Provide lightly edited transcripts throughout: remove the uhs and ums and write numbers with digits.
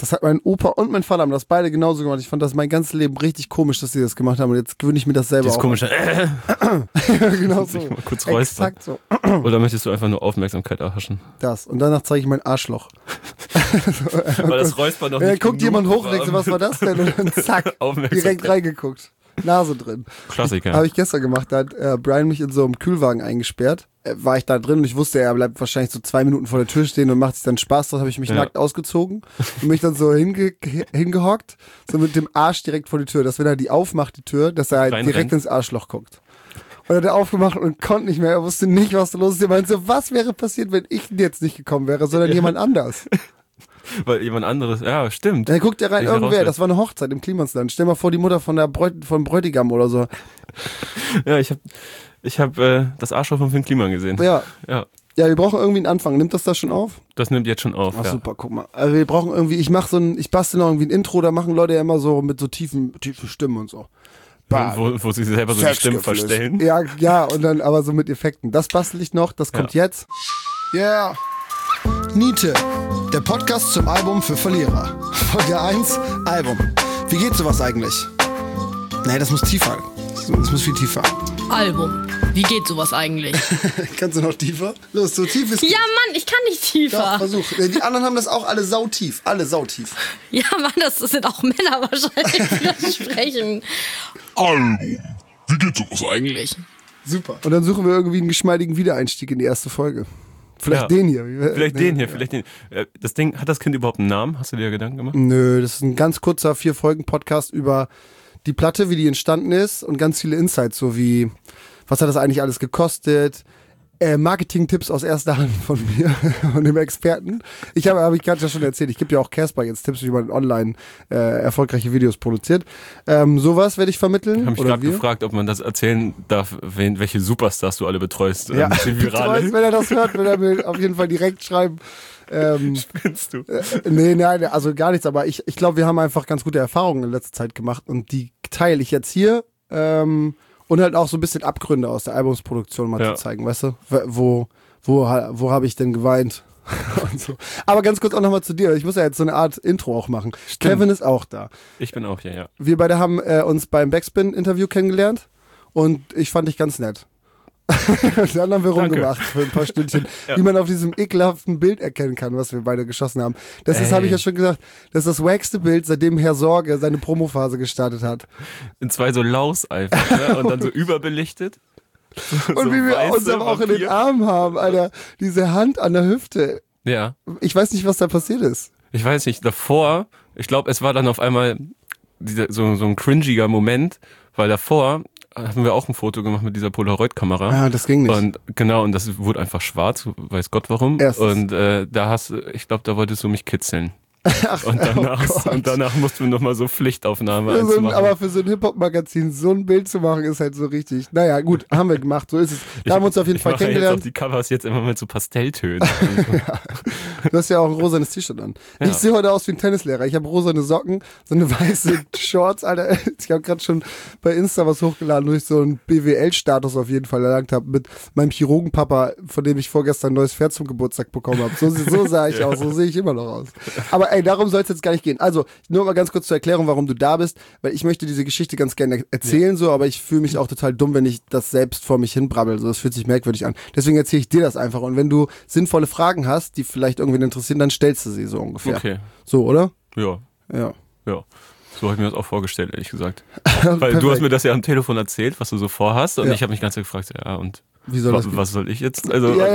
Das hat mein Opa und mein Vater haben das beide genauso gemacht. Ich fand das mein ganzes Leben richtig komisch, dass sie das gemacht haben. Und jetzt gewöhne ich mir das selber Das ist auch. komisch. Ja, genau so. Mal kurz räuspern. Exakt so. Oder möchtest du einfach nur Aufmerksamkeit erhaschen? Das. Und danach zeige ich mein Arschloch. Weil das Räuspern noch Ja, nicht guckt genug jemand hoch und denkt so, war. was war das denn? Und dann zack, Aufmerksamkeit. direkt reingeguckt. Nase drin. Klassiker. Habe ich gestern gemacht. Da hat Brian mich in so einem Kühlwagen eingesperrt. War ich da drin und ich wusste, er bleibt wahrscheinlich so 2 Minuten vor der Tür stehen und macht sich dann Spaß. Da habe ich mich nackt ausgezogen und mich dann so hingehockt, so mit dem Arsch direkt vor die Tür, dass wenn er die aufmacht, die Tür, dass er halt direkt ins Arschloch guckt. Und er hat aufgemacht und konnte nicht mehr. Er wusste nicht, was da los ist. Er meinte so, was wäre passiert, wenn ich jetzt nicht gekommen wäre, sondern jemand anders? Weil jemand anderes, ja, stimmt. Dann guckt er rein, irgendwer, das war eine Hochzeit im Klimansland. Stell mal vor, die Mutter von vom Bräutigam oder so. Ja, ich hab das Arschloch von Finn Kliman gesehen. Ja. Ja. Ja, wir brauchen irgendwie einen Anfang. Nimmt das schon auf? Das nimmt jetzt schon auf. Ach, ja. super, guck mal. Also wir brauchen irgendwie, ich bastel noch irgendwie ein Intro, da machen Leute ja immer so mit so tiefen Stimmen und so. Wo sie selber so die Stimmen verstellen. Ja, und dann aber so mit Effekten. Das bastel ich noch, das kommt jetzt. Yeah. Niete, der Podcast zum Album für Verlierer. Folge 1, Album. Wie geht sowas eigentlich? Nee, das muss tiefer. Das muss viel tiefer. Album. Wie geht sowas eigentlich? Kannst du noch tiefer? Los, so tief ist. Ja, Mann, ich kann nicht tiefer. Doch, versuch. Die anderen haben das auch alle sautief. Alle sautief. Ja, Mann, das sind auch Männer wahrscheinlich, die das sprechen. Album. Wie geht sowas eigentlich? Super. Und dann suchen wir irgendwie einen geschmeidigen Wiedereinstieg in die erste Folge. Vielleicht den hier. Vielleicht den hier. Das Ding, hat das Kind überhaupt einen Namen? Hast du dir Gedanken gemacht? Nö, das ist ein ganz kurzer 4-Folgen-Podcast über die Platte, wie die entstanden ist und ganz viele Insights, so wie, was hat das eigentlich alles gekostet, Marketing-Tipps aus erster Hand von mir und dem Experten. Hab ich gerade ja schon erzählt, ich gebe ja auch Casper jetzt Tipps, wie man online erfolgreiche Videos produziert. Sowas werde ich vermitteln. Ich habe mich gerade gefragt, ob man das erzählen darf, welche Superstars du alle betreust. Ja, wenn er das hört, will er mir auf jeden Fall direkt schreiben. Spinnst du? Nein, also gar nichts, aber ich glaube, wir haben einfach ganz gute Erfahrungen in letzter Zeit gemacht und die teile ich jetzt hier. Und halt auch so ein bisschen Abgründe aus der Albumsproduktion mal zu zeigen, weißt du? Wo habe ich denn geweint? Und so. Aber ganz kurz auch nochmal zu dir. Ich muss ja jetzt so eine Art Intro auch machen. Stimmt. Kevin ist auch da. Ich bin auch hier, ja. Wir beide haben uns beim Backspin-Interview kennengelernt und ich fand dich ganz nett. Dann haben wir rumgemacht für ein paar Stündchen, wie man auf diesem ekelhaften Bild erkennen kann, was wir beide geschossen haben. Das ist, habe ich ja schon gesagt, das ist das wackste Bild, seitdem Herr Sorge seine Promophase gestartet hat. In 2 so Laus einfach, ne? Und dann so überbelichtet. Und so wie wir uns aber auch in den Armen haben, Alter, diese Hand an der Hüfte. Ja. Ich weiß nicht, was da passiert ist. Ich weiß nicht, davor, ich glaube, es war dann auf einmal so ein cringiger Moment, weil davor haben wir auch ein Foto gemacht mit dieser Polaroid-Kamera. Ja, das ging nicht. Und genau, und das wurde einfach schwarz, weiß Gott warum. Erstens. Und ich glaube, da wolltest du mich kitzeln. Ach, und danach mussten wir nochmal so Pflichtaufnahme machen. Aber für so ein Hip-Hop-Magazin so ein Bild zu machen, ist halt so richtig. Naja, gut, haben wir gemacht, so ist es. Da haben wir uns auf jeden Fall kennengelernt. Ich mache die Covers jetzt immer mit so Pastelltönen. Ja. Du hast ja auch ein rosanes T-Shirt an. Ja. Ich sehe heute aus wie ein Tennislehrer. Ich habe rosane Socken, so eine weiße Shorts, Alter. Ich habe gerade schon bei Insta was hochgeladen, wo ich so einen BWL-Status auf jeden Fall erlangt habe mit meinem Chirurgenpapa, von dem ich vorgestern ein neues Pferd zum Geburtstag bekommen habe. So sah ich aus, so sehe ich immer noch aus. Aber ey, darum soll es jetzt gar nicht gehen. Also, nur mal ganz kurz zur Erklärung, warum du da bist, weil ich möchte diese Geschichte ganz gerne erzählen, so, aber ich fühle mich auch total dumm, wenn ich das selbst vor mich hinbrabbel. So, das fühlt sich merkwürdig an. Deswegen erzähle ich dir das einfach. Und wenn du sinnvolle Fragen hast, die vielleicht irgendwen interessieren, dann stellst du sie so ungefähr. Okay. So, oder? Ja. Ja. Ja. So habe ich mir das auch vorgestellt, ehrlich gesagt. Weil du hast mir das ja am Telefon erzählt, was du so vorhast, und ich habe mich ganz gefragt, ja, und wie soll das was soll ich jetzt?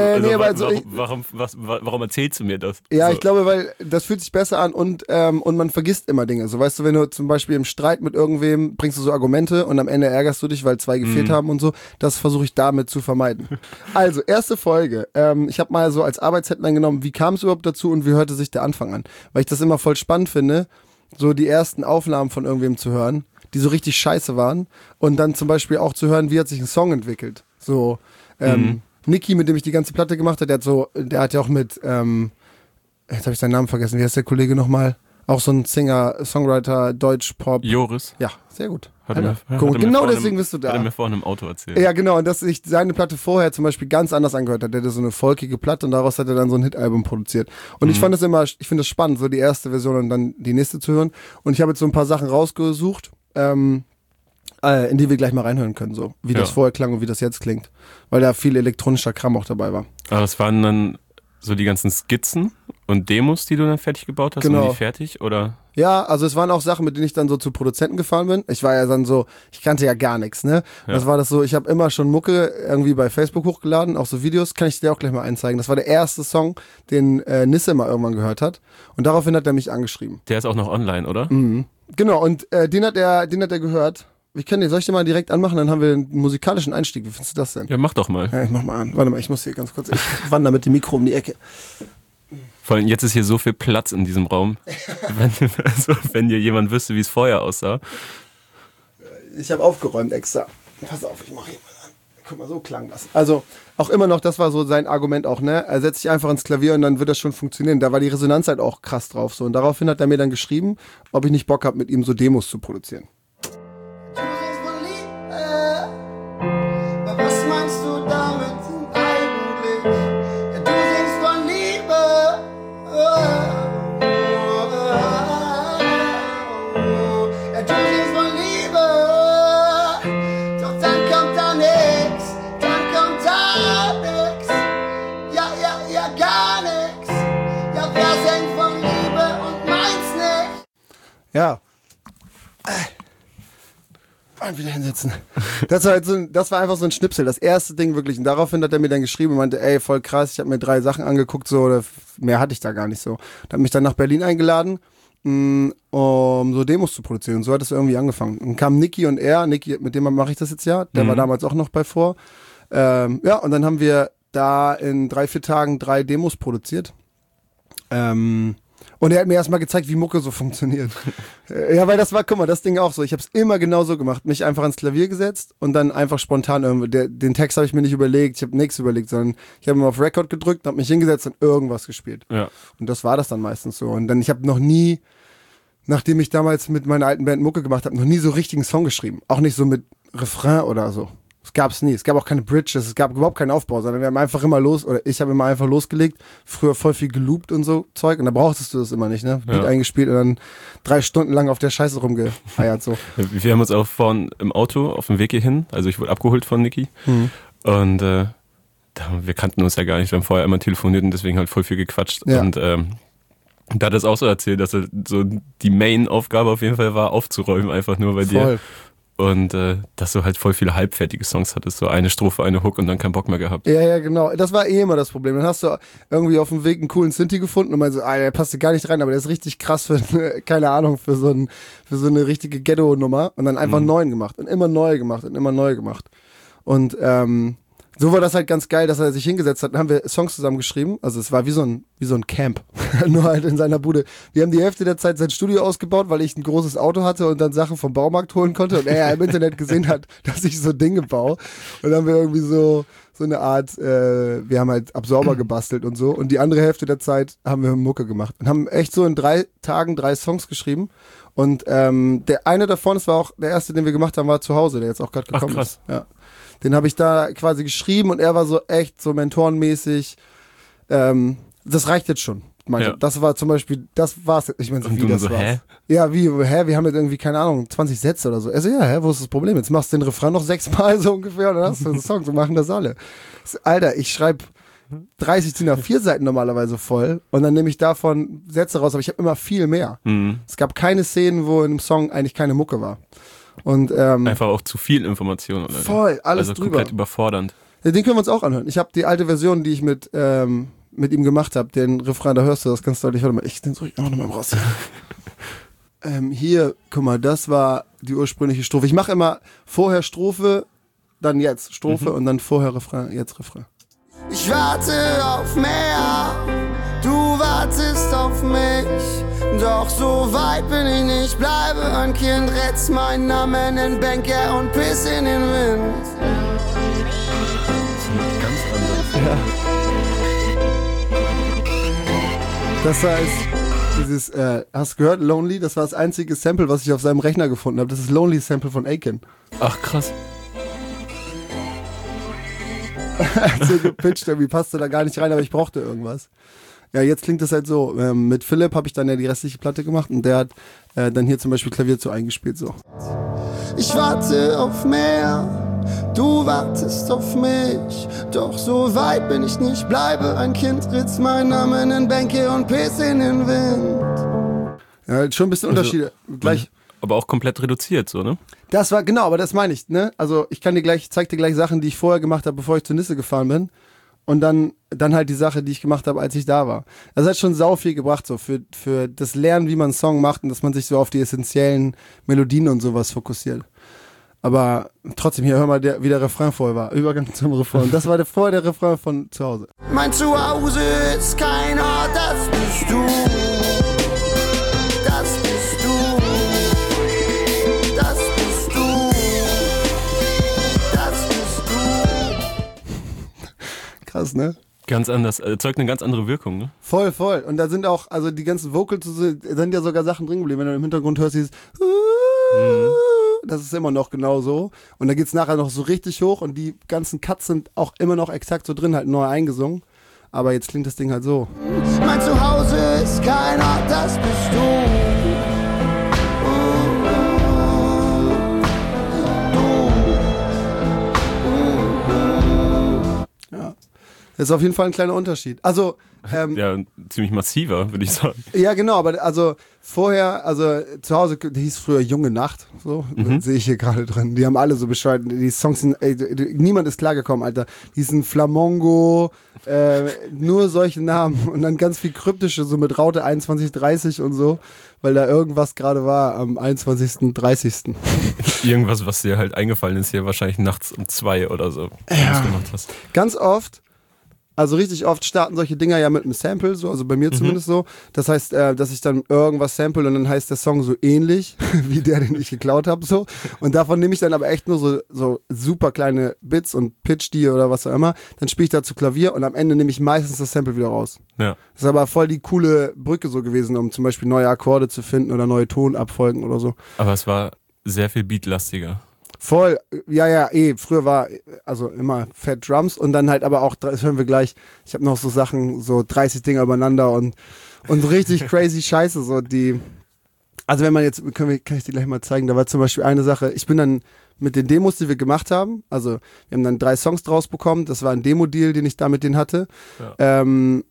Warum erzählst du mir das? Ja, so. Ich glaube, weil das fühlt sich besser an und man vergisst immer Dinge. So, weißt du, wenn du zum Beispiel im Streit mit irgendwem bringst du so Argumente und am Ende ärgerst du dich, weil 2 gefehlt haben und so. Das versuche ich damit zu vermeiden. Also, erste Folge. Ich habe mal so als Arbeitsheadline genommen, wie kam es überhaupt dazu und wie hörte sich der Anfang an? Weil ich das immer voll spannend finde, so die ersten Aufnahmen von irgendwem zu hören, die so richtig scheiße waren und dann zum Beispiel auch zu hören, wie hat sich ein Song entwickelt. So, Niki, mit dem ich die ganze Platte gemacht habe, der hat ja auch mit, jetzt habe ich seinen Namen vergessen, wie heißt der Kollege nochmal? Auch so ein Singer, Songwriter, Deutsch-Pop. Joris. Ja, sehr gut. Hat er Guck, mir genau vorhin deswegen bist du da. Hat er mir vorhin im Auto erzählt. Ja, genau. Und dass sich seine Platte vorher zum Beispiel ganz anders angehört hat. Der hatte so eine folkige Platte und daraus hat er dann so ein Hitalbum produziert. Und ich fand das immer, ich finde das spannend, so die erste Version und dann die nächste zu hören. Und ich habe jetzt so ein paar Sachen rausgesucht, in die wir gleich mal reinhören können, so wie das vorher klang und wie das jetzt klingt. Weil da viel elektronischer Kram auch dabei war. Aber das waren dann so die ganzen Skizzen und Demos, die du dann fertig gebaut hast? Genau. Und die fertig, oder? Ja, also es waren auch Sachen, mit denen ich dann so zu Produzenten gefahren bin. Ich war ja dann so, ich kannte ja gar nichts, ne? Ja. Das war das so, ich habe immer schon Mucke irgendwie bei Facebook hochgeladen, auch so Videos, kann ich dir auch gleich mal einzeigen. Das war der erste Song, den Nisse mal irgendwann gehört hat. Und daraufhin hat er mich angeschrieben. Der ist auch noch online, oder? Genau, und den hat er gehört. Soll ich den mal direkt anmachen, dann haben wir einen musikalischen Einstieg. Wie findest du das denn? Ja, mach doch mal. Ja, ich mach mal an. Warte mal, ich muss hier ganz kurz, ich wandere mit dem Mikro um die Ecke. Vor allem jetzt ist hier so viel Platz in diesem Raum. wenn dir jemand wüsste, wie es vorher aussah. Ich habe aufgeräumt extra. Pass auf, ich mache hier mal an. Guck mal, so klang das. Also auch immer noch, das war so sein Argument auch, ne? Er setzt sich einfach ins Klavier und dann wird das schon funktionieren. Da war die Resonanz halt auch krass drauf. So. Und daraufhin hat er mir dann geschrieben, ob ich nicht Bock habe, mit ihm so Demos zu produzieren. Was meinst du damit eigentlich? Ja, du singst von Liebe. Ja, du singst von Liebe. Doch dann kommt da nix. Dann kommt da nix. Ja, gar nix. Ja, wer singt von Liebe und meint's nicht? Ja. Und wieder hinsetzen. Das war einfach so ein Schnipsel, das erste Ding wirklich. Und daraufhin hat er mir dann geschrieben und meinte, ey, voll krass, ich habe mir 3 Sachen angeguckt, so, oder mehr hatte ich da gar nicht so. Und hat mich dann nach Berlin eingeladen, um so Demos zu produzieren. Und so hat es irgendwie angefangen. Und kam Niki und er, Niki, mit dem mache ich das jetzt ja, der war damals auch noch bei vor. Ja, und dann haben wir da in 3-4 Tagen 3 Demos produziert. Und er hat mir erstmal gezeigt, wie Mucke so funktioniert. Ja, weil das war, guck mal, das Ding auch so. Ich habe es immer genau so gemacht. Mich einfach ans Klavier gesetzt und dann einfach spontan irgendwie. Den Text habe ich mir nicht überlegt, ich habe nichts überlegt, sondern ich habe immer auf Record gedrückt, habe mich hingesetzt und irgendwas gespielt. Ja. Und das war das dann meistens so. Und dann, ich habe noch nie, nachdem ich damals mit meiner alten Band Mucke gemacht habe, noch nie so richtigen Song geschrieben. Auch nicht so mit Refrain oder so. Das gab's nie. Es gab auch keine Bridges, es gab überhaupt keinen Aufbau, sondern wir haben einfach immer ich habe immer einfach losgelegt, früher voll viel geloopt und so Zeug und da brauchtest du das immer nicht, ne? Beat eingespielt und dann 3 Stunden lang auf der Scheiße rumgefeiert, so. Wir haben uns auch vorhin im Auto auf dem Weg hierhin, also ich wurde abgeholt von Niki und wir kannten uns ja gar nicht, wir haben vorher immer telefoniert und deswegen halt voll viel gequatscht und da hat er es auch so erzählt, dass er so die Main-Aufgabe auf jeden Fall war, aufzuräumen, einfach nur bei dir. Und dass du halt voll viele halbfertige Songs hattest, so eine Strophe, eine Hook und dann keinen Bock mehr gehabt. Ja, genau. Das war immer das Problem. Dann hast du irgendwie auf dem Weg einen coolen Synthi gefunden und meinst so, der passt gar nicht rein, aber der ist richtig krass für, keine Ahnung, für so eine richtige Ghetto-Nummer und dann einfach neuen gemacht und immer neu gemacht und immer neu gemacht. Und so war das halt ganz geil, dass er sich hingesetzt hat. Dann haben wir Songs zusammen geschrieben. Also es war wie so ein Camp. Nur halt in seiner Bude. Wir haben die Hälfte der Zeit sein Studio ausgebaut, weil ich ein großes Auto hatte und dann Sachen vom Baumarkt holen konnte. Und er im Internet gesehen hat, dass ich so Dinge baue. Und dann haben wir irgendwie so eine Art, wir haben halt Absorber gebastelt und so. Und die andere Hälfte der Zeit haben wir Mucke gemacht. Und haben echt so in 3 Tagen 3 Songs geschrieben. Und der eine davon, das war auch der erste, den wir gemacht haben, war zu Hause, der jetzt auch gerade gekommen ist. Ja. Den habe ich da quasi geschrieben und er war so echt so mentorenmäßig. Das reicht jetzt schon. Ja. Das war zum Beispiel, das war's. Ich meine, so wie das so, war's. Hä? Ja, wir haben jetzt irgendwie, keine Ahnung, 20 Sätze oder so. Also ja, wo ist das Problem? Jetzt machst du den Refrain noch 6-mal so ungefähr und dann hast du einen Song. So machen das alle. Alter, ich schreibe 30 DIN A4 Seiten normalerweise voll und dann nehme ich davon Sätze raus, aber ich habe immer viel mehr. Es gab keine Szenen, wo in einem Song eigentlich keine Mucke war. Und einfach auch zu viel Information. Oder? Voll, alles also drüber. Komplett überfordernd. Ja, den können wir uns auch anhören. Ich habe die alte Version, die ich mit ihm gemacht habe, den Refrain, da hörst du das ganz deutlich. Warte mal, den soll ich auch nochmal raus. Hier, guck mal, das war die ursprüngliche Strophe. Ich mache immer vorher Strophe, dann jetzt Strophe und dann vorher Refrain, jetzt Refrain. Ich warte auf mehr, du wartest auf mich. Doch so weit bin ich nicht, bleibe ein Kind, rätst meinen Namen in Bänke und piss in den Wind. Ganz anders. Ja. Das heißt, Dieses, hast du gehört, Lonely? Das war das einzige Sample, was ich auf seinem Rechner gefunden habe. Das ist Lonely Sample von Aiken. Ach, krass. So gepitcht, irgendwie passte da gar nicht rein, aber ich brauchte irgendwas. Ja, jetzt klingt das halt so. Mit Philipp habe ich dann ja die restliche Platte gemacht und der hat dann hier zum Beispiel Klavier zu eingespielt. So. Ich warte auf mehr, du wartest auf mich. Doch so weit bin ich nicht, bleibe ein Kind, ritz meinen Namen in Bänke und piss in den Wind. Ja, schon ein bisschen Unterschiede. Gleich. Aber auch komplett reduziert, so, ne? Das war, genau, aber das meine ich, ne? Also ich zeig dir gleich Sachen, die ich vorher gemacht habe, bevor ich zur Nisse gefahren bin. Und dann halt die Sache, die ich gemacht habe, als ich da war. Das hat schon sau viel gebracht, so für das Lernen, wie man einen Song macht und dass man sich so auf die essentiellen Melodien und sowas fokussiert. Aber trotzdem, hier hör mal, wie der Refrain vorher war. Übergang zum Refrain. Das war vorher der Refrain von zu Hause. Mein Zuhause ist kein Ort, das bist du. Das bist du. Das bist du. Das bist du. Krass, ne? Ganz anders, erzeugt eine ganz andere Wirkung, ne? Voll. Und da sind auch, also die ganzen Vocals, sind ja sogar Sachen drin geblieben. Wenn du im Hintergrund hörst, dieses das ist immer noch genau so. Und da geht's nachher noch so richtig hoch und die ganzen Cuts sind auch immer noch exakt so drin, halt neu eingesungen. Aber jetzt klingt das Ding halt so. Mein Zuhause ist kein Ort, das bist du. Ja. Das ist auf jeden Fall ein kleiner Unterschied. Also, Ja, ziemlich massiver, würde ich sagen. ja, genau, aber also vorher, also zu Hause, die hieß früher Junge Nacht, so, sehe ich hier gerade drin. Die haben alle so Bescheid, die Songs sind, niemand ist klargekommen, Alter. Die sind Flamongo, nur solche Namen und dann ganz viel kryptische, so mit Raute 21:30 und so, weil da irgendwas gerade war am 21:30. Irgendwas, was dir halt eingefallen ist, hier wahrscheinlich nachts um 2 oder so, wenn du es gemacht hast. Ganz oft, also richtig oft starten solche Dinger ja mit einem Sample, so, also bei mir zumindest so. Das heißt, dass ich dann irgendwas sample und dann heißt der Song so ähnlich wie der, den ich geklaut habe, so. Und davon nehme ich dann aber echt nur so super kleine Bits und pitch die oder was auch immer. Dann spiele ich dazu Klavier und am Ende nehme ich meistens das Sample wieder raus. Ja. Das ist aber voll die coole Brücke so gewesen, um zum Beispiel neue Akkorde zu finden oder neue Tonabfolgen oder so. Aber es war sehr viel beatlastiger. Voll, ja, früher war also immer Fat Drums und dann halt aber auch, das hören wir gleich, ich habe noch so Sachen, so 30 Dinger übereinander und so richtig crazy Scheiße, so die, also wenn man jetzt, kann ich dir gleich mal zeigen, da war zum Beispiel eine Sache, ich bin dann mit den Demos, die wir gemacht haben, also wir haben dann 3 Songs draus bekommen, das war ein Demo-Deal, den ich da mit denen hatte, Ja.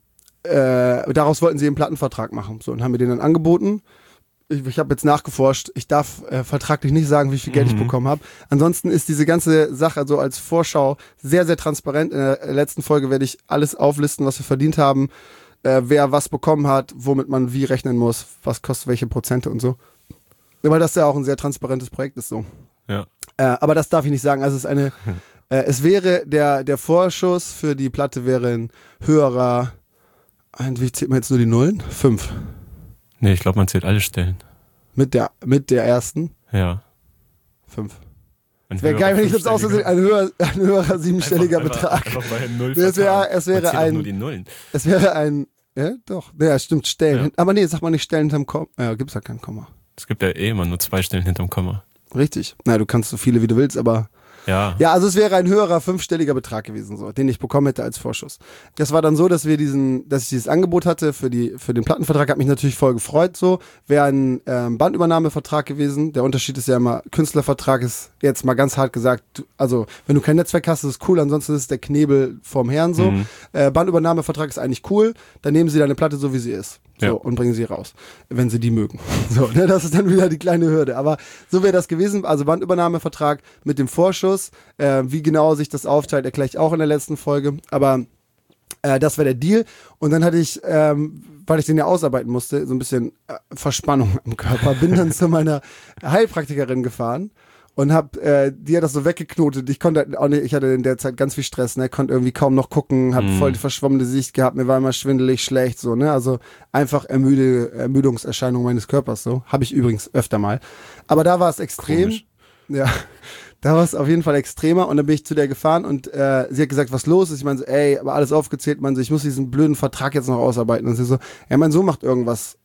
Daraus wollten sie einen Plattenvertrag machen, so, und haben mir den dann angeboten. Ich habe jetzt nachgeforscht, ich darf vertraglich nicht sagen, wie viel Geld ich bekommen habe. Ansonsten ist diese ganze Sache so als Vorschau sehr, sehr transparent. In der letzten Folge werde ich alles auflisten, was wir verdient haben, wer was bekommen hat, womit man wie rechnen muss, was kostet welche Prozente und so. Weil das ja auch ein sehr transparentes Projekt ist so. Ja. Aber das darf ich nicht sagen. Also es ist eine, es wäre, der Vorschuss für die Platte wäre ein höherer, wie zählt man jetzt nur die Nullen? 5. Nee, ich glaube, man zählt alle Stellen. Mit der ersten? Ja. 5. Ein Wäre geil, wenn ich das aussehen, ein höherer siebenstelliger einfach, Betrag. Einfach bei 0 Es wäre ein. ein, Nur die Nullen. es wäre ein, ja, doch, ja, stimmt, Stellen. Ja. Aber nee, sag mal nicht Stellen hinterm Komma. Ja, gibt's ja kein Komma. Es gibt ja eh immer nur 2 Stellen hinterm Komma. Richtig. Na, du kannst so viele, wie du willst, aber Ja. ja, also es wäre ein höherer 5-stelliger Betrag gewesen, so, den ich bekommen hätte als Vorschuss. Das war dann so, dass ich dieses Angebot hatte für den Plattenvertrag, hat mich natürlich voll gefreut, so. Wäre ein Bandübernahmevertrag gewesen. Der Unterschied ist ja immer, Künstlervertrag ist jetzt mal ganz hart gesagt, also wenn du kein Netzwerk hast, ist es cool, ansonsten ist es der Knebel vorm Herrn, so. Bandübernahmevertrag ist eigentlich cool, dann nehmen sie deine Platte so, wie sie ist. So, Ja. und bringen sie raus, wenn sie die mögen. So, ne, das ist dann wieder die kleine Hürde. Aber so wäre das gewesen. Also Bandübernahmevertrag mit dem Vorschuss. Wie genau sich das aufteilt, erkläre ich auch in der letzten Folge. Aber das war der Deal. Und dann hatte ich, weil ich den ja ausarbeiten musste, so ein bisschen Verspannung im Körper, bin dann zu meiner Heilpraktikerin gefahren. Und die hat das so weggeknotet. Ich konnte auch nicht, ich hatte in der Zeit ganz viel Stress, ne, konnte irgendwie kaum noch gucken, hab voll die verschwommene Sicht gehabt, mir war immer schwindelig, schlecht, so, ne, also einfach Ermüdungserscheinung meines Körpers, so. Habe ich übrigens öfter mal. Aber da war es extrem. Komisch. Ja, da war es auf jeden Fall extremer und dann bin ich zu der gefahren und sie hat gesagt, was los ist. Ich meine so, ey, aber alles aufgezählt, man so, ich muss diesen blöden Vertrag jetzt noch ausarbeiten. Und sie so, ja, mein Sohn macht irgendwas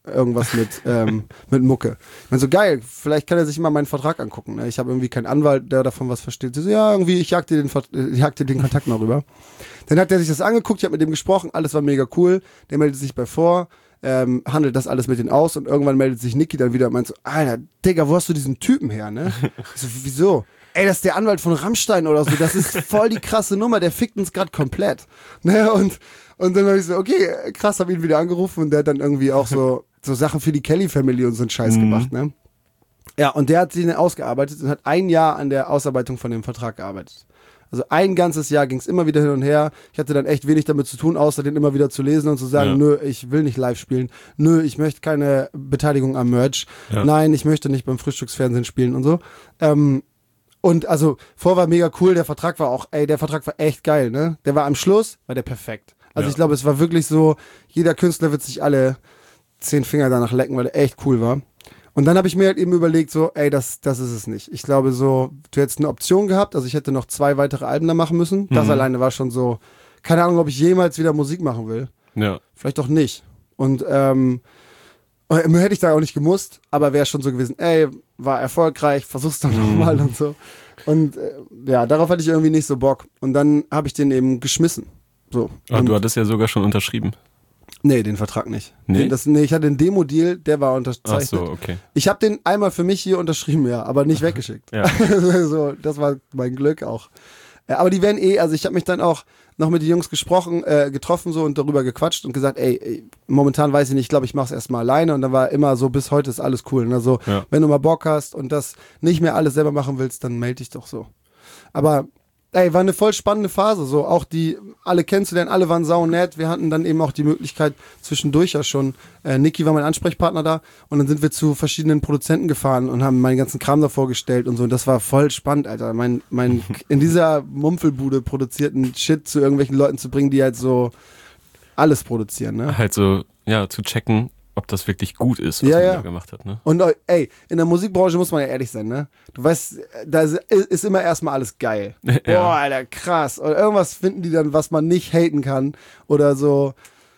mit Mucke. Ich meine so, geil, vielleicht kann er sich mal meinen Vertrag angucken. Ne? Ich habe irgendwie keinen Anwalt, der davon was versteht. Sie so, ja, irgendwie, ich jag dir den Kontakt noch rüber. Dann hat er sich das angeguckt, ich habe mit dem gesprochen, alles war mega cool. Der meldet sich bei vor. Handelt das alles mit denen aus und irgendwann meldet sich Niki dann wieder und meint so, Alter, Digga, wo hast du diesen Typen her, ne? Ich so, wieso? Ey, das ist der Anwalt von Rammstein oder so, das ist voll die krasse Nummer, der fickt uns gerade komplett. Ne? Und dann habe ich so, okay, krass, habe ihn wieder angerufen und der hat dann irgendwie auch so Sachen für die Kelly-Family und so einen Scheiß gemacht, ne? Ja, und der hat sich dann ausgearbeitet und hat 1 Jahr an der Ausarbeitung von dem Vertrag gearbeitet. Also ein ganzes Jahr ging es immer wieder hin und her. Ich hatte dann echt wenig damit zu tun, außer den immer wieder zu lesen und zu sagen, nö, ich will nicht live spielen. Nö, ich möchte keine Beteiligung am Merch. Ja. Nein, ich möchte nicht beim Frühstücksfernsehen spielen und so. Und also, vorher war mega cool, der Vertrag war echt geil, ne? Der war am Schluss, war der perfekt. Also ich glaube, es war wirklich so, jeder Künstler wird sich alle 10 Finger danach lecken, weil der echt cool war. Und dann habe ich mir halt eben überlegt, so, ey, das ist es nicht. Ich glaube so, du hättest eine Option gehabt, also ich hätte noch 2 weitere Alben da machen müssen. Das alleine war schon so, keine Ahnung, ob ich jemals wieder Musik machen will. Ja. Vielleicht auch nicht. Und hätte ich da auch nicht gemusst, aber wäre schon so gewesen, ey, war erfolgreich, versuch's doch nochmal und so. Und ja, darauf hatte ich irgendwie nicht so Bock. Und dann habe ich den eben geschmissen. So. Ach, du hattest ja sogar schon unterschrieben. Nee, den Vertrag nicht. Nee? Ich hatte den Demo-Deal, der war unterzeichnet. Ach so, okay. Ich habe den einmal für mich hier unterschrieben, ja, aber nicht weggeschickt. Ja. So, das war mein Glück auch. Aber die werden also ich habe mich dann auch noch mit den Jungs getroffen so und darüber gequatscht und gesagt, ey, momentan weiß ich nicht, ich glaube, ich mache es erstmal alleine und dann war immer so, bis heute ist alles cool. Und also, wenn du mal Bock hast und das nicht mehr alles selber machen willst, dann melde dich doch so. Aber ey, war eine voll spannende Phase, so auch die alle kennenzulernen, alle waren saunett. Wir hatten dann eben auch die Möglichkeit zwischendurch ja schon. Niki war mein Ansprechpartner da und dann sind wir zu verschiedenen Produzenten gefahren und haben meinen ganzen Kram da vorgestellt und so. Und das war voll spannend, Alter. Mein in dieser Mumpfelbude produzierten Shit zu irgendwelchen Leuten zu bringen, die halt so alles produzieren, ne? Halt so, ja, zu checken, ob das wirklich gut ist, was man da gemacht hat, ne? Und ey, in der Musikbranche muss man ja ehrlich sein, ne? Du weißt, da ist immer erstmal alles geil. Ja. Boah, Alter, krass. Oder irgendwas finden die dann, was man nicht haten kann. Oder so.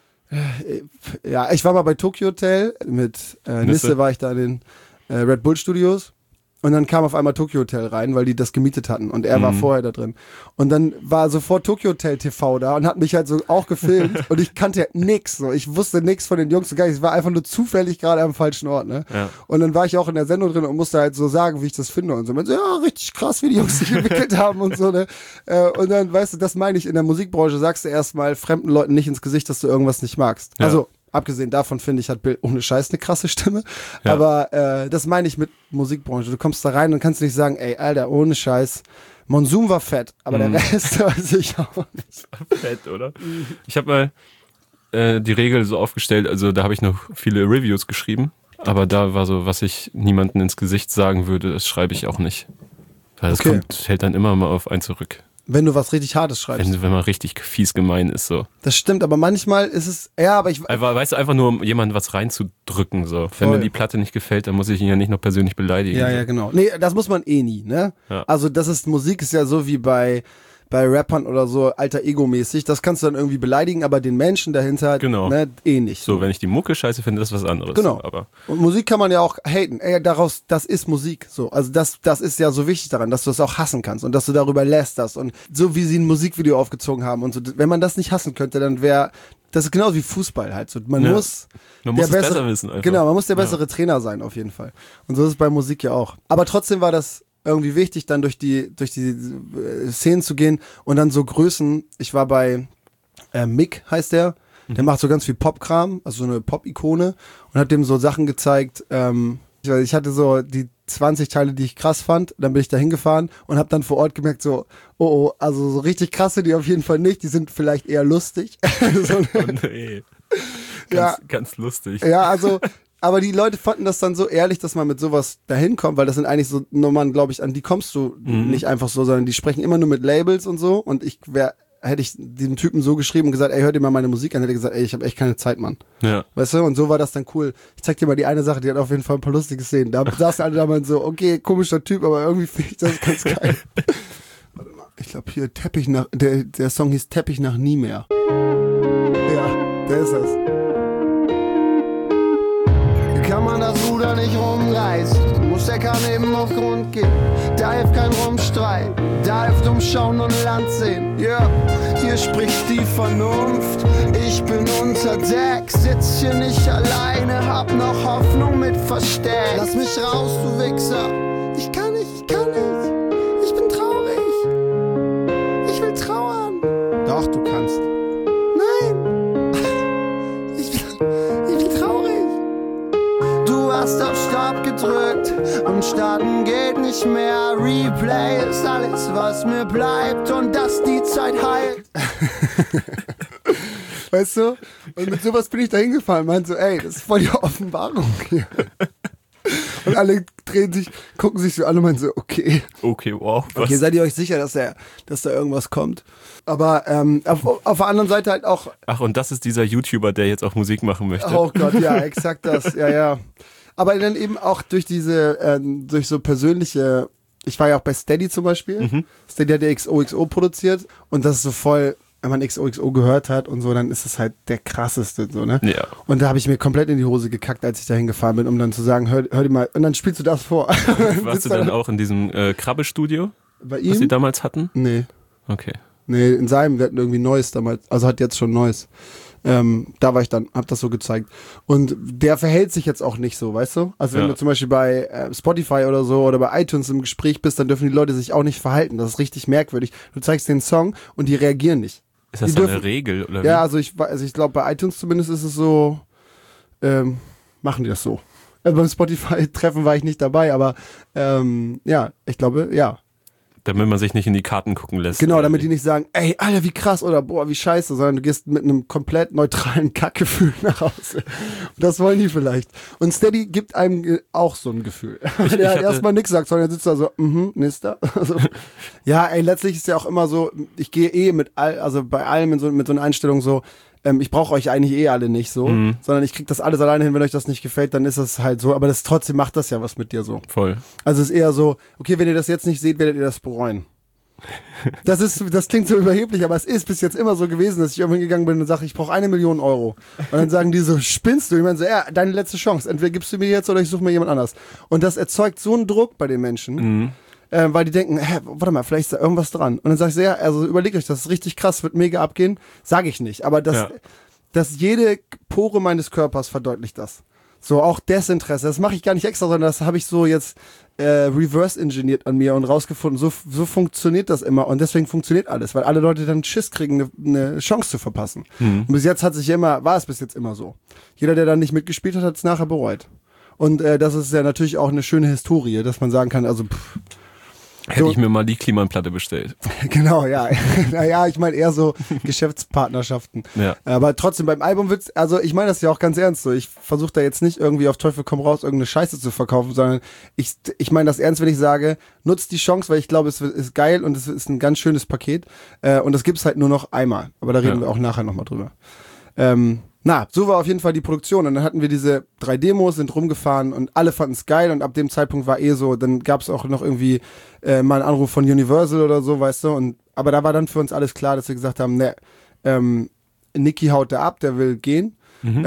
Ja, ich war mal bei Tokyo Hotel. Mit Nisse war ich da in den Red Bull Studios. Und dann kam auf einmal Tokyo Hotel rein, weil die das gemietet hatten. Und er war vorher da drin. Und dann war sofort Tokyo Hotel TV da und hat mich halt so auch gefilmt. Und ich kannte nix. So. Ich wusste nix von den Jungs. So gar nicht. Ich war einfach nur zufällig gerade am falschen Ort. Ne? Ja. Und dann war ich auch in der Sendung drin und musste halt so sagen, wie ich das finde. Und so, ja, richtig krass, wie die Jungs sich entwickelt haben und so. Ne? Und dann, weißt du, das meine ich, in der Musikbranche sagst du erstmal fremden Leuten nicht ins Gesicht, dass du irgendwas nicht magst. Ja. Also, abgesehen davon finde ich, hat Bill ohne Scheiß eine krasse Stimme. Ja. Aber das meine ich mit Musikbranche. Du kommst da rein und kannst nicht sagen, ey, Alter, ohne Scheiß. Monsoon war fett, aber der Rest weiß ich auch nicht. War fett, oder? Ich habe mal die Regel so aufgestellt, also da habe ich noch viele Reviews geschrieben, aber da war so, was ich niemandem ins Gesicht sagen würde, das schreibe ich auch nicht. Weil das fällt dann immer mal auf einen zurück. Wenn du was richtig Hartes schreibst. Wenn man richtig fies gemein ist, so. Das stimmt, aber manchmal ist es, aber weißt du, einfach nur, um jemandem was reinzudrücken, so. Wenn mir die Platte nicht gefällt, dann muss ich ihn ja nicht noch persönlich beleidigen. Ja, so. Ja, genau. Nee, das muss man nie, ne? Ja. Also Musik ist ja so wie bei Rappern oder so, alter Ego-mäßig, das kannst du dann irgendwie beleidigen, aber den Menschen dahinter ne, nicht. So, wenn ich die Mucke scheiße finde, das ist was anderes. Genau. Aber und Musik kann man ja auch haten. Das ist Musik. So. Also das ist ja so wichtig daran, dass du es auch hassen kannst und dass du darüber lästerst und so wie sie ein Musikvideo aufgezogen haben und so. Wenn man das nicht hassen könnte, dann das ist genauso wie Fußball halt. So, man muss es besser wissen einfach. Genau, man muss der bessere Trainer sein auf jeden Fall. Und so ist es bei Musik ja auch. Aber trotzdem war das irgendwie wichtig, dann durch die Szenen zu gehen und dann so Größen. Ich war bei Mick, heißt der macht so ganz viel Pop-Kram, also so eine Pop-Ikone und hat dem so Sachen gezeigt. Ich hatte so die 20 Teile, die ich krass fand, dann bin ich da hingefahren und habe dann vor Ort gemerkt so, also so richtig krasse, die auf jeden Fall nicht, die sind vielleicht eher lustig. So, nee. Ganz lustig. Ja, also aber die Leute fanden das dann so ehrlich, dass man mit sowas dahin kommt, weil das sind eigentlich so Nummern, glaube ich, an die kommst du nicht einfach so, sondern die sprechen immer nur mit Labels und so und ich wäre hätte ich diesem Typen so geschrieben und gesagt, ey, hör dir mal meine Musik an, hätte er gesagt, ey, ich habe echt keine Zeit, Mann. Ja. Weißt du, und so war das dann cool. Ich zeig dir mal die eine Sache, die hat auf jeden Fall ein paar lustige Szenen. Da saßen alle da mal so, okay, komischer Typ, aber irgendwie finde ich das ganz geil. Warte mal, ich glaube hier Teppich nach, der Song hieß Teppich nach nie mehr. Ja, der ist das. Kann man das Ruder nicht rumreißen, muss der Kahn eben auf Grund gehen. Da hilft kein Rumstreit, da hilft umschauen und Land sehen. Ja, yeah. Hier spricht die Vernunft, ich bin unter Deck, sitz hier nicht alleine, hab noch Hoffnung mit Versteck. Lass mich raus, du Wichser, ich kann nicht, ich bin traurig, ich will trauern. Doch, du kannst. Nein, ich bin traurig. Du hast auf Stopp gedrückt und starten geht nicht mehr. Replay ist alles, was mir bleibt und dass die Zeit heilt. Weißt du? Und mit sowas bin ich da hingefahren. Meinte so, ey, das ist voll die Offenbarung hier. Und alle drehen sich, gucken sich so an und meinen so, okay. Okay, wow. Was? Okay, seid ihr euch sicher, dass da irgendwas kommt? Aber auf der anderen Seite halt auch. Ach, und das ist dieser YouTuber, der jetzt auch Musik machen möchte. Oh Gott, ja, exakt das. Ja. Aber dann eben auch durch durch so persönliche, ich war ja auch bei Steady zum Beispiel. Steady hat ja XOXO produziert und das ist so voll, wenn man XOXO gehört hat und so, dann ist es halt der krasseste, so, ne? Ja. Und da habe ich mir komplett in die Hose gekackt, als ich da hingefahren bin, um dann zu sagen, hör dir mal, und dann spielst du das vor. Warst du dann auch in diesem Krabbe-Studio, bei ihm? was sie damals hatten? Nee. Okay. Nee, in seinem, wir hatten irgendwie Neues damals, also hat jetzt schon Neues. Da war ich dann, hab das so gezeigt. Und der verhält sich jetzt auch nicht so, weißt du? Also wenn du zum Beispiel bei Spotify oder so oder bei iTunes im Gespräch bist, dann dürfen die Leute sich auch nicht verhalten. Das ist richtig merkwürdig. Du zeigst den Song und die reagieren nicht. Ist das so eine Regel oder wie? Ja, also ich glaube bei iTunes zumindest ist es so, machen die das so. Beim Spotify-Treffen war ich nicht dabei, aber ja, ich glaube, ja. Damit man sich nicht in die Karten gucken lässt. Genau, damit die nicht sagen, ey, Alter, wie krass oder boah, wie scheiße, sondern du gehst mit einem komplett neutralen Kackgefühl nach Hause. Und das wollen die vielleicht. Und Steady gibt einem auch so ein Gefühl. Wenn er erstmal nichts sagt, sondern er sitzt da so, nächster. Also, ja, ey, letztlich ist ja auch immer so, ich gehe bei allem mit so einer Einstellung so, ich brauche euch eigentlich alle nicht so, sondern ich krieg das alles alleine hin, wenn euch das nicht gefällt, dann ist es halt so, aber trotzdem macht das ja was mit dir so. Voll. Also es ist eher so, okay, wenn ihr das jetzt nicht seht, werdet ihr das bereuen. Das klingt so überheblich, aber es ist bis jetzt immer so gewesen, dass ich irgendwann gegangen bin und sage, ich brauche 1 Million Euro. Und dann sagen die so, spinnst du? Ich meine so, ja, deine letzte Chance, entweder gibst du mir jetzt oder ich suche mir jemand anders. Und das erzeugt so einen Druck bei den Menschen, weil die denken, warte mal, vielleicht ist da irgendwas dran. Und dann sag ich so, ja, also überlegt euch, das ist richtig krass, wird mega abgehen. Sage ich nicht, aber dass jede Pore meines Körpers verdeutlicht das. So, auch Desinteresse, das mache ich gar nicht extra, sondern das habe ich so jetzt reverse-engineert an mir und rausgefunden, so funktioniert das immer und deswegen funktioniert alles, weil alle Leute dann Schiss kriegen, eine Chance zu verpassen. Und bis jetzt war es bis jetzt immer so. Jeder, der dann nicht mitgespielt hat, hat es nachher bereut. Und das ist ja natürlich auch eine schöne Historie, dass man sagen kann, also Hätte ich mir mal die Klimaanplatte bestellt. Genau, ja. Naja, ich meine eher so Geschäftspartnerschaften. Ja. Aber trotzdem beim Album also ich meine das ja auch ganz ernst so. Ich versuche da jetzt nicht irgendwie auf Teufel komm raus irgendeine Scheiße zu verkaufen, sondern ich meine das ernst, wenn ich sage, nutzt die Chance, weil ich glaube, es ist geil und es ist ein ganz schönes Paket. Und das gibt's halt nur noch einmal. Aber da reden wir auch nachher nochmal drüber. So war auf jeden Fall die Produktion und dann hatten wir diese 3 Demos, sind rumgefahren und alle fanden es geil und ab dem Zeitpunkt war so, dann gab es auch noch irgendwie mal einen Anruf von Universal oder so, weißt du, aber da war dann für uns alles klar, dass wir gesagt haben, Nicky haut da ab, der will gehen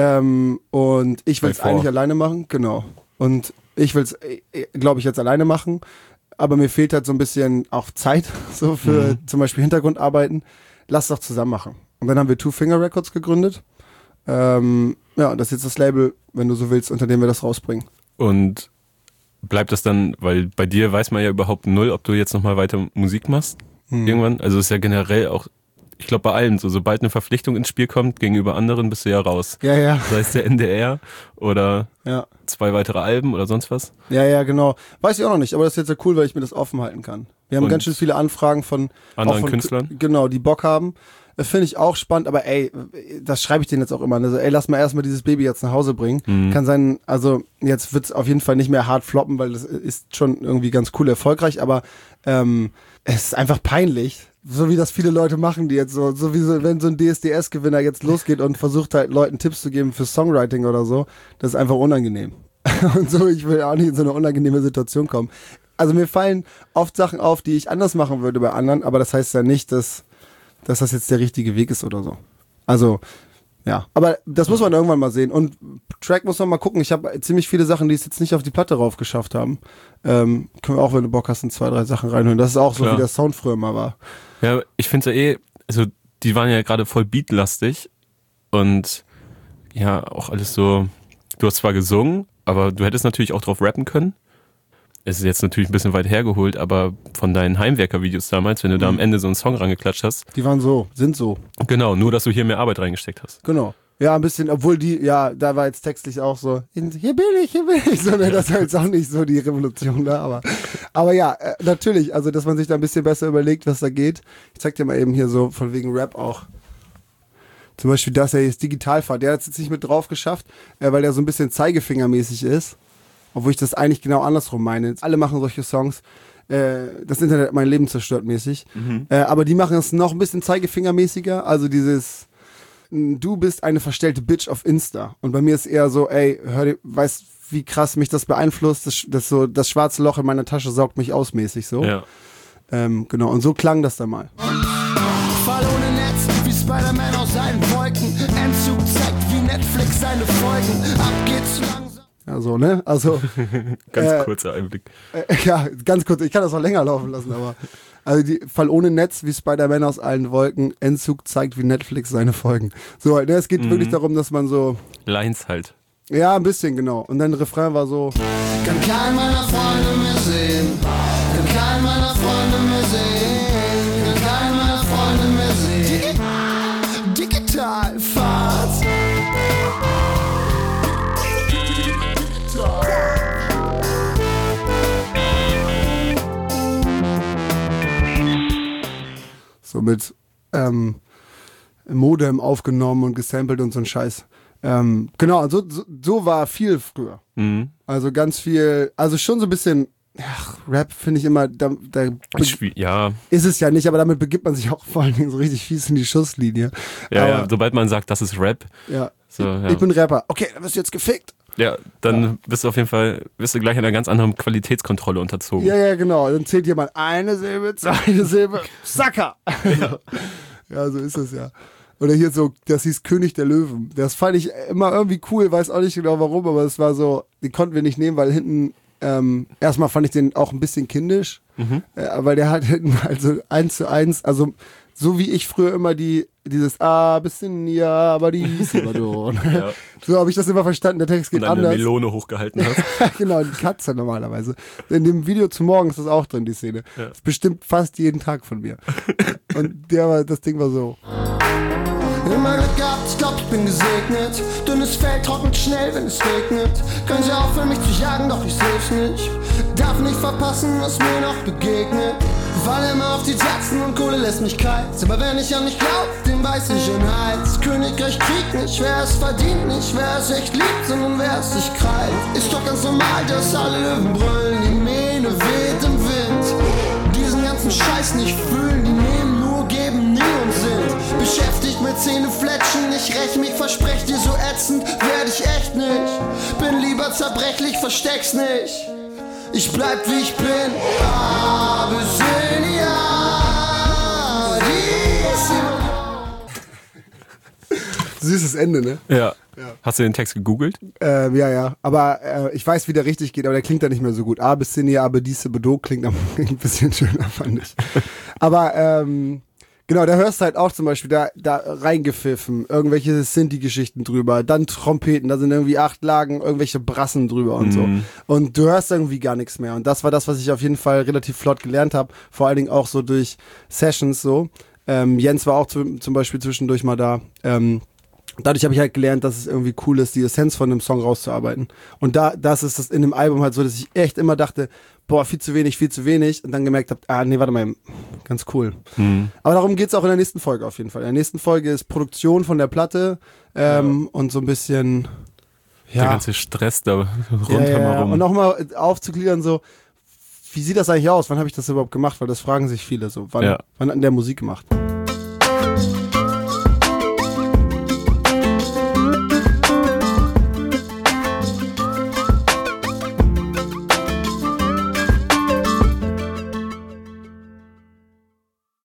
und ich will es eigentlich alleine machen, genau, und ich will es, glaube ich, jetzt alleine machen, aber mir fehlt halt so ein bisschen auch Zeit, so für zum Beispiel Hintergrundarbeiten, lass doch zusammen machen. Und dann haben wir Two Finger Records gegründet. Das ist jetzt das Label, wenn du so willst, unter dem wir das rausbringen. Und bleibt das dann, weil bei dir weiß man ja überhaupt null, ob du jetzt nochmal weiter Musik machst, irgendwann. Also ist ja generell auch, ich glaube bei allen so, sobald eine Verpflichtung ins Spiel kommt, gegenüber anderen bist du ja raus. Ja. Sei es der NDR oder 2 weitere Alben oder sonst was. Ja, genau. Weiß ich auch noch nicht, aber das ist jetzt ja cool, weil ich mir das offen halten kann. Wir haben ganz schön viele Anfragen von anderen Künstlern. Genau, die Bock haben. Das finde ich auch spannend, aber ey, das schreibe ich denen jetzt auch immer. Also, ey, lass mal erstmal dieses Baby jetzt nach Hause bringen. Kann sein, also jetzt wird's auf jeden Fall nicht mehr hart floppen, weil das ist schon irgendwie ganz cool erfolgreich, aber es ist einfach peinlich. So wie das viele Leute machen, die jetzt so wie so, wenn so ein DSDS-Gewinner jetzt losgeht und versucht halt Leuten Tipps zu geben für Songwriting oder so, das ist einfach unangenehm. Und so, ich will auch nicht in so eine unangenehme Situation kommen. Also mir fallen oft Sachen auf, die ich anders machen würde bei anderen, aber das heißt ja nicht, dass das jetzt der richtige Weg ist oder so. Also, ja. Aber das muss man irgendwann mal sehen. Und Track muss man mal gucken. Ich habe ziemlich viele Sachen, die es jetzt nicht auf die Platte rauf geschafft haben. Können wir auch, wenn du Bock hast, in 2, 3 Sachen reinhören. Das ist auch so, wie der Sound früher mal war. Ja, ich finde ja also die waren ja gerade voll beatlastig und ja, auch alles so, du hast zwar gesungen, aber du hättest natürlich auch drauf rappen können. Es ist jetzt natürlich ein bisschen weit hergeholt, aber von deinen Heimwerker-Videos damals, wenn du da am Ende so einen Song rangeklatscht hast. Die waren sind so. Genau, nur dass du hier mehr Arbeit reingesteckt hast. Genau. Ja, ein bisschen, obwohl da war jetzt textlich auch so, hier bin ich, so, ne, das ist halt auch nicht so die Revolution da, aber ja, natürlich, also, dass man sich da ein bisschen besser überlegt, was da geht. Ich zeig dir mal eben hier so, von wegen Rap auch. Zum Beispiel das, der jetzt Digitalfahrt, der hat es jetzt nicht mit drauf geschafft, weil der so ein bisschen zeigefingermäßig ist, obwohl ich das eigentlich genau andersrum meine. Alle machen solche Songs, das Internet hat mein Leben zerstört mäßig, aber die machen es noch ein bisschen zeigefingermäßiger, also dieses, du bist eine verstellte Bitch auf Insta. Und bei mir ist eher so, ey, weißt wie krass mich das beeinflusst? Das schwarze Loch in meiner Tasche saugt mich aus mäßig so. Ja. Genau, und so klang das dann mal. Fall ohne Netz, wie Spider-Man aus seinen Wolken. Entzug zeigt wie Netflix seine Folgen. Ab geht's langsam. Ja, so, ne? Also. Ganz kurzer Einblick. Ja, ganz kurz. Ich kann das auch länger laufen lassen, aber. Also die Fall ohne Netz, wie Spider-Man aus allen Wolken. Entzug zeigt wie Netflix seine Folgen. So, ne, es geht wirklich darum, dass man so. Lines halt. Ja, ein bisschen, genau. Und dann Refrain war so. Kann kein meiner Freunde mehr sehen. Kann kein meiner Freunde mehr sehen. Kann kein meiner Freunde mehr sehen. Digitalfahrt. So mit Modem aufgenommen und gesampelt und so ein Scheiß. Genau, und so war viel früher. Also ganz viel, also schon so ein bisschen, Rap finde ich immer, ja. Ist es ja nicht, aber damit begibt man sich auch vor allen Dingen so richtig fies in die Schusslinie. Ja, sobald man sagt, das ist Rap. Ja, so, ich bin Rapper. Okay, dann wirst du jetzt gefickt. Ja, dann bist du auf jeden Fall, gleich einer ganz anderen Qualitätskontrolle unterzogen. Ja, genau. Dann zählt jemand eine Silbe, zweite Silbe, Sacker. Ja, so ist es ja. Oder hier so, das hieß König der Löwen. Das fand ich immer irgendwie cool, weiß auch nicht genau warum, aber es war so, den konnten wir nicht nehmen, weil hinten, erstmal fand ich den auch ein bisschen kindisch, weil der hat hinten also 1:1, also so wie ich früher immer dieses bisschen, ja, aber die ja. So habe ich das immer verstanden, der Text geht und anders. Eine Melone hochgehalten hast. Genau, die Katze normalerweise. In dem Video zu morgen ist das auch drin, die Szene. Ja. Das ist bestimmt fast jeden Tag von mir. Und das Ding war so. Immer Glück gehabt, ich glaub, ich bin gesegnet. Dünnes Fell trocknet schnell, wenn es regnet. Können sie aufhören, mich zu jagen, doch ich seh's nicht. Darf nicht verpassen, was mir noch begegnet. Fall immer auf die Tatzen und Kohle lässt mich kalt. Aber wenn ich an mich glaub, den weiß ich in Hals. Königreich kriegt nicht, wer es verdient nicht. Wer es echt liebt, sondern wer es sich krallt. Ist doch ganz normal, dass alle Löwen brüllen. Die Mähne weht im Wind. Diesen ganzen Scheiß nicht fühlen. Die nehmen nur, geben nie und sind beschäftigt mit Zähnefletschen. Ich räch mich, versprech dir, so ätzend werd ich echt nicht. Bin lieber zerbrechlich, versteck's nicht. Ich bleib wie ich bin. Süßes Ende, ne? Ja. Hast du den Text gegoogelt? Ja. Aber ich weiß, wie der richtig geht, aber der klingt da nicht mehr so gut. Abessinia, Abedisse, Bedo klingt ein bisschen schöner, fand ich. Aber genau, da hörst du halt auch zum Beispiel da reingepfiffen, irgendwelche Sinti-Geschichten drüber, dann Trompeten, da sind irgendwie 8 Lagen, irgendwelche Brassen drüber und so. Und du hörst irgendwie gar nichts mehr. Und das war das, was ich auf jeden Fall relativ flott gelernt habe, vor allen Dingen auch so durch Sessions so. Jens war auch zum Beispiel zwischendurch mal da. dadurch habe ich halt gelernt, dass es irgendwie cool ist, die Essenz von einem Song rauszuarbeiten. Und das ist das in dem Album halt so, dass ich echt immer dachte, boah, viel zu wenig und dann gemerkt habe, nee, warte mal, ganz cool. Aber darum geht's auch in der nächsten Folge auf jeden Fall. In der nächsten Folge ist Produktion von der Platte und so ein bisschen der ganze Stress da rundherum. Und auch mal aufzugliedern so, wie sieht das eigentlich aus? Wann habe ich das überhaupt gemacht? Weil das fragen sich viele so. Wann an der Musik gemacht?